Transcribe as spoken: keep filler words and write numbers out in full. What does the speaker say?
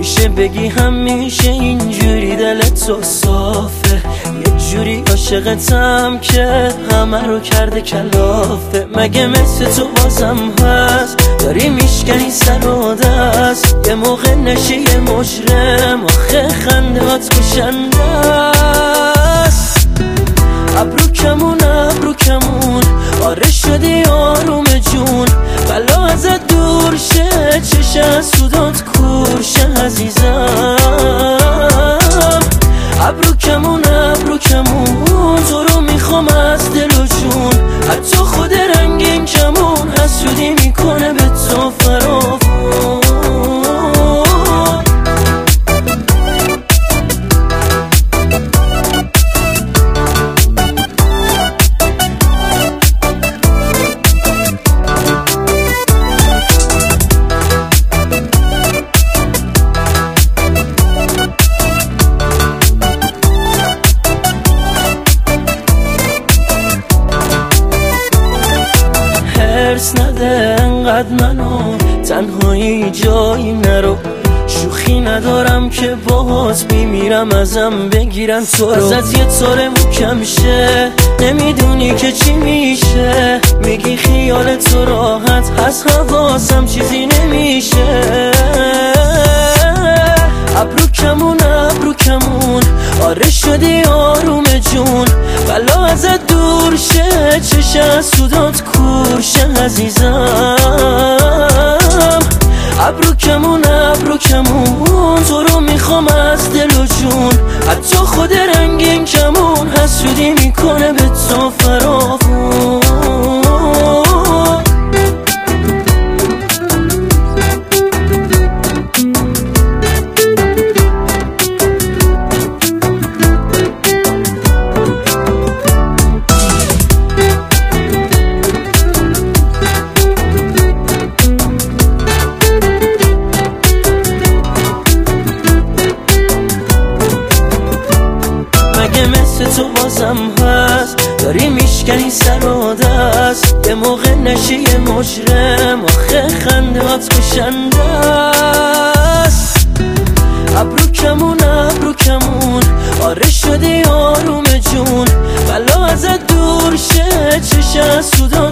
میشه بگی همیشه اینجوری دلت تو صافه، یه جوری عاشقتم که همه رو کرده کلافه. مگه مثل تو بازم هست داری میشکنی سر و دست، یه موقع نشی یه مجرم آخه خندهات کشنده است. ابرو کمون ابرو کمون آره شدی آروم جون، بلا ازت دور شه چشه از سودات کور شه عزیزم. ابرو کمون ابرو کمون تو رو میخوام از دل و جون، حتی خود رنگین کمون حسودی میکنه به تو فراوون. حرص نده انقدر منو تنهایی جایی نرو، شوخی ندارم که باهات بیمیرم ازم بگیرن تو رو. ازت یه طور محکم شه نمیدونی که چی میشه، میگی خیال تو راحت هست حواسم چیزی نمیشه. ابرو کمون ابرو کمون آره شدی آروم جون، بلا ازت دور شه چشه از سودات کور شه عزیزم. ابرو کمون ابرو کمون تو رو میخوام از دل و جون، حتی خود رنگین کمون حسودی میکنه به تو فراوون. مثل تو بازم هست داری میشکنی سر و دست، یه موقع نشی یه مجرم آخه خندهات کشنده است. ابرو کمون ابرو کمون آره شدی آروم جون، بلا ازت دور شه چشه از سودا